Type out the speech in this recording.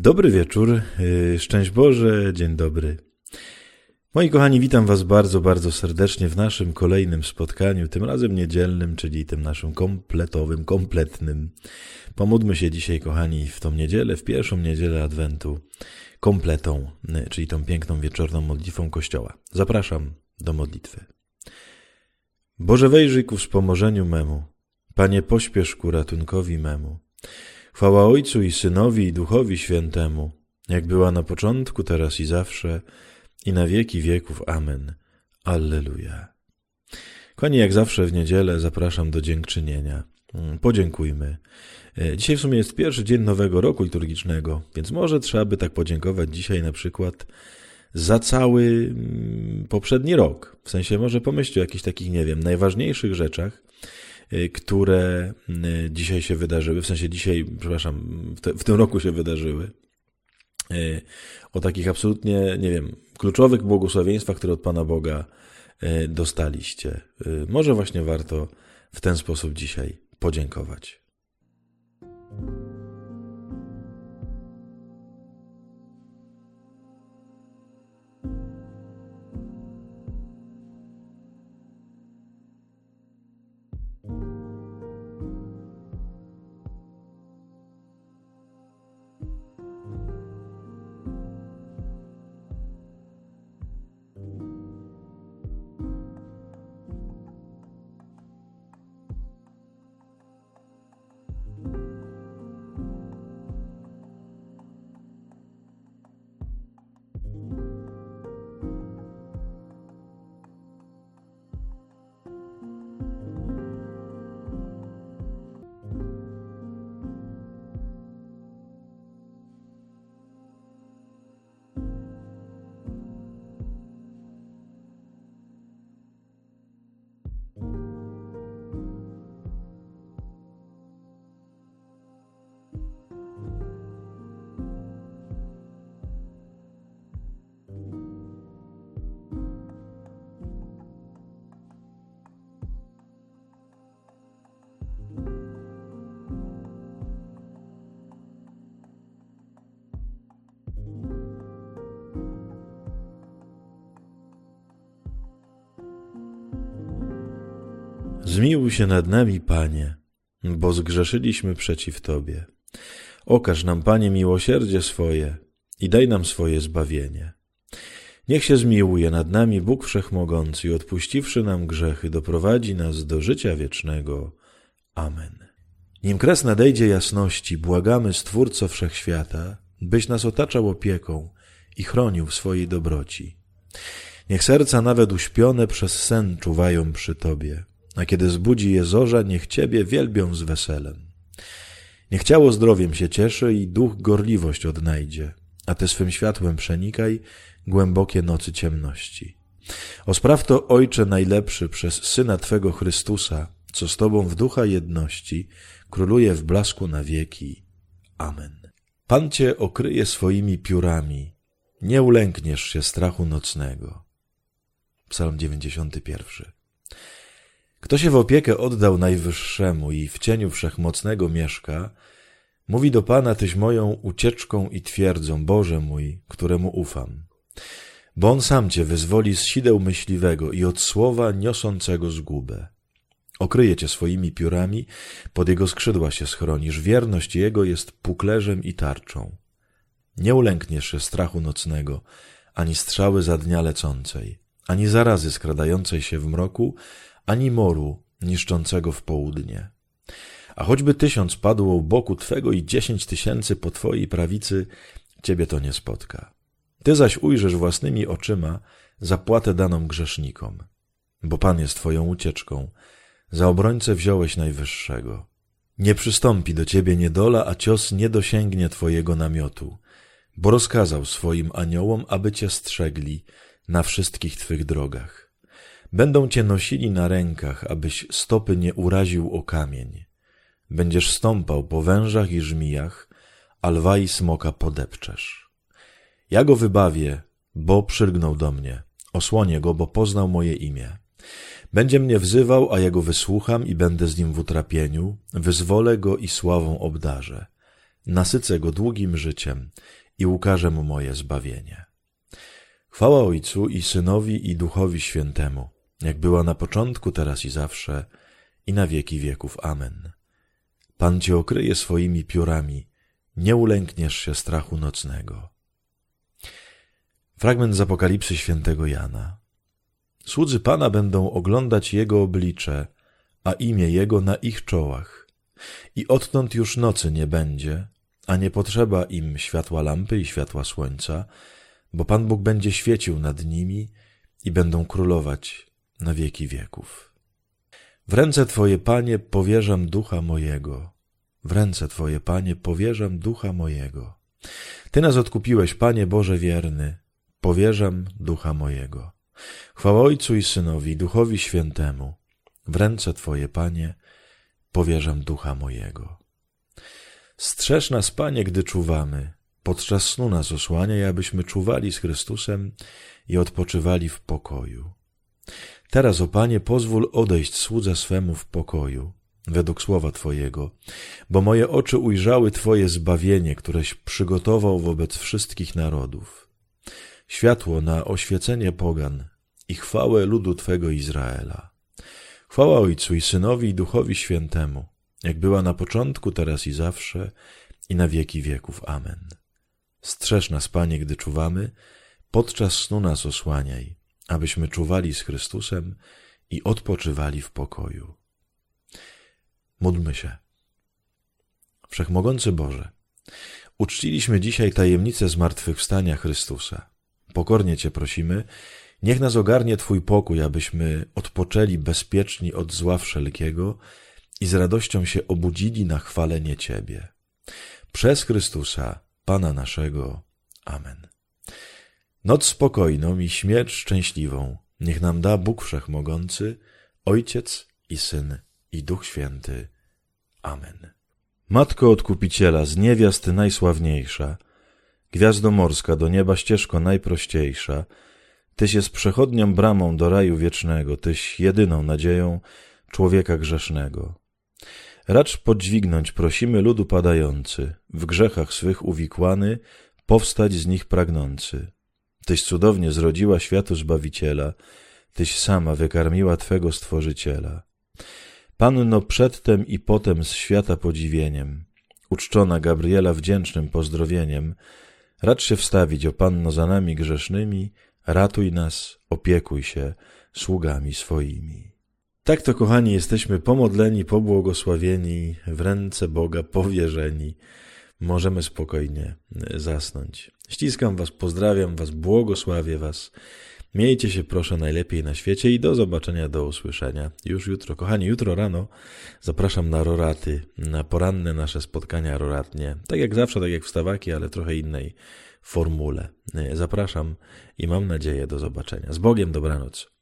Dobry wieczór, szczęść Boże, dzień dobry. Moi kochani, witam Was bardzo, bardzo serdecznie w naszym kolejnym spotkaniu, tym razem niedzielnym, czyli tym naszym kompletnym. Pomódlmy się dzisiaj, kochani, w tą niedzielę, w pierwszą niedzielę Adwentu, kompletą, czyli tą piękną wieczorną modlitwą Kościoła. Zapraszam do modlitwy. Boże, wejrzyj ku wspomożeniu memu, Panie, pośpiesz ku ratunkowi memu. Chwała Ojcu i Synowi i Duchowi Świętemu, jak była na początku, teraz i zawsze, i na wieki wieków. Amen. Alleluja. Kochani, jak zawsze w niedzielę zapraszam do dziękczynienia. Podziękujmy. Dzisiaj w sumie jest pierwszy dzień nowego roku liturgicznego, więc może trzeba by tak podziękować dzisiaj na przykład za cały poprzedni rok. W sensie może pomyślcie o jakichś takich, najważniejszych rzeczach, które dzisiaj się wydarzyły, w tym roku się wydarzyły. O takich absolutnie, kluczowych błogosławieństwach, które od Pana Boga dostaliście. Może właśnie warto w ten sposób dzisiaj podziękować. Zmiłuj się nad nami, Panie, bo zgrzeszyliśmy przeciw Tobie. Okaż nam, Panie, miłosierdzie swoje i daj nam swoje zbawienie. Niech się zmiłuje nad nami Bóg Wszechmogący i odpuściwszy nam grzechy, doprowadzi nas do życia wiecznego. Amen. Nim kres nadejdzie jasności, błagamy Stwórco Wszechświata, byś nas otaczał opieką i chronił w swojej dobroci. Niech serca nawet uśpione przez sen czuwają przy Tobie, a kiedy zbudzi je zorza, niech Ciebie wielbią z weselem. Niech ciało zdrowiem się cieszy i duch gorliwość odnajdzie, a Ty swym światłem przenikaj głębokie nocy ciemności. Spraw to, Ojcze najlepszy, przez Syna Twego Chrystusa, co z Tobą w ducha jedności króluje w blasku na wieki. Amen. Pan Cię okryje swoimi piórami, nie ulękniesz się strachu nocnego. Psalm 91. Kto się w opiekę oddał Najwyższemu i w cieniu Wszechmocnego mieszka, mówi do Pana: Tyś moją ucieczką i twierdzą, Boże mój, któremu ufam. Bo On sam Cię wyzwoli z sideł myśliwego i od słowa niosącego zgubę. Okryje Cię swoimi piórami, pod Jego skrzydła się schronisz, wierność Jego jest puklerzem i tarczą. Nie ulękniesz się strachu nocnego, ani strzały za dnia lecącej, ani zarazy skradającej się w mroku, ani moru niszczącego w południe. A choćby 1000 padło u boku Twego i 10 000 po Twojej prawicy, Ciebie to nie spotka. Ty zaś ujrzysz własnymi oczyma zapłatę daną grzesznikom. Bo Pan jest Twoją ucieczką, za obrońcę wziąłeś Najwyższego. Nie przystąpi do Ciebie niedola, a cios nie dosięgnie Twojego namiotu, bo rozkazał swoim aniołom, aby Cię strzegli na wszystkich Twych drogach. Będą Cię nosili na rękach, abyś stopy nie uraził o kamień. Będziesz stąpał po wężach i żmijach, a lwa i smoka podepczesz. Ja go wybawię, bo przylgnął do mnie. Osłonię go, bo poznał moje imię. Będzie mnie wzywał, a ja go wysłucham i będę z nim w utrapieniu. Wyzwolę go i sławą obdarzę. nasycę go długim życiem i ukażę mu moje zbawienie. Chwała Ojcu i Synowi i Duchowi Świętemu, jak była na początku, teraz i zawsze, i na wieki wieków. Amen. Pan cię okryje swoimi piórami, nie ulękniesz się strachu nocnego. Fragment z Apokalipsy świętego Jana. Słudzy Pana będą oglądać Jego oblicze, a imię Jego na ich czołach. I odtąd już nocy nie będzie, a nie potrzeba im światła lampy i światła słońca, bo Pan Bóg będzie świecił nad nimi i będą królować na wieki wieków. W ręce Twoje, Panie, powierzam ducha mojego. W ręce Twoje, Panie, powierzam ducha mojego. Ty nas odkupiłeś, Panie Boże wierny, powierzam ducha mojego. Chwała Ojcu i Synowi, i Duchowi Świętemu. W ręce Twoje, Panie, powierzam ducha mojego. Strzeż nas, Panie, gdy czuwamy. Podczas snu nas osłaniaj, abyśmy czuwali z Chrystusem i odpoczywali w pokoju. Teraz, o Panie, pozwól odejść słudze swemu w pokoju, według słowa Twojego, bo moje oczy ujrzały Twoje zbawienie, któreś przygotował wobec wszystkich narodów. Światło na oświecenie pogan i chwałę ludu Twego Izraela. Chwała Ojcu i Synowi i Duchowi Świętemu, jak była na początku, teraz i zawsze, i na wieki wieków. Amen. Strzeż nas, Panie, gdy czuwamy, podczas snu nas osłaniaj, abyśmy czuwali z Chrystusem i odpoczywali w pokoju. Módlmy się. Wszechmogący Boże, uczciliśmy dzisiaj tajemnicę zmartwychwstania Chrystusa. Pokornie Cię prosimy, niech nas ogarnie Twój pokój, abyśmy odpoczęli bezpieczni od zła wszelkiego i z radością się obudzili na chwalenie Ciebie. Przez Chrystusa, Pana naszego. Amen. Noc spokojną i śmierć szczęśliwą niech nam da Bóg Wszechmogący, Ojciec i Syn i Duch Święty. Amen. Matko Odkupiciela, z niewiast najsławniejsza, gwiazdo morska, do nieba ścieżko najprościejsza, Tyś jest przechodnią bramą do raju wiecznego, Tyś jedyną nadzieją człowieka grzesznego. Racz podźwignąć prosimy ludu padający, w grzechach swych uwikłany, powstać z nich pragnący. Tyś cudownie zrodziła światu Zbawiciela, Tyś sama wykarmiła Twego Stworzyciela. Panno przedtem i potem z świata podziwieniem, uczczona Gabriela wdzięcznym pozdrowieniem, racz się wstawić, o Panno, za nami grzesznymi, ratuj nas, opiekuj się sługami swoimi. Tak to, kochani, jesteśmy pomodleni, pobłogosławieni, w ręce Boga powierzeni. Możemy spokojnie zasnąć. Ściskam was, pozdrawiam was, błogosławię was. Miejcie się proszę najlepiej na świecie i do zobaczenia, do usłyszenia już jutro. Kochani, jutro rano zapraszam na roraty, na poranne nasze spotkania roratnie. Tak jak zawsze, tak jak wstawaki, ale trochę innej formule. Zapraszam i mam nadzieję do zobaczenia. Z Bogiem, dobranoc.